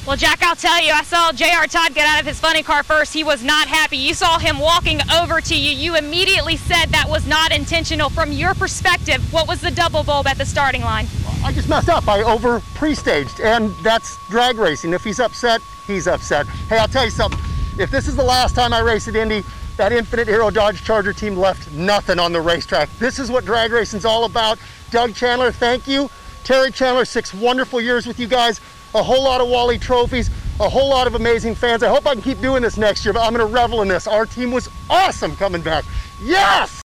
Well, Jack, I'll tell you, I saw J.R. Todd get out of his funny car first. He was not happy. You saw him walking over to you. You immediately said that was not intentional. From your perspective, what was the double bulb at the starting line? I just messed up. I over pre-staged, and that's drag racing. If he's upset, he's upset. Hey, I'll tell you something. If this is the last time I race at Indy, that Infinite Hero Dodge Charger team left nothing on the racetrack. This is what drag racing's all about. Doug Chandler, thank you. Terry Chandler, 6 wonderful years with you guys. A whole lot of Wally trophies, a whole lot of amazing fans. I hope I can keep doing this next year, but I'm going to revel in this. Our team was awesome coming back. Yes!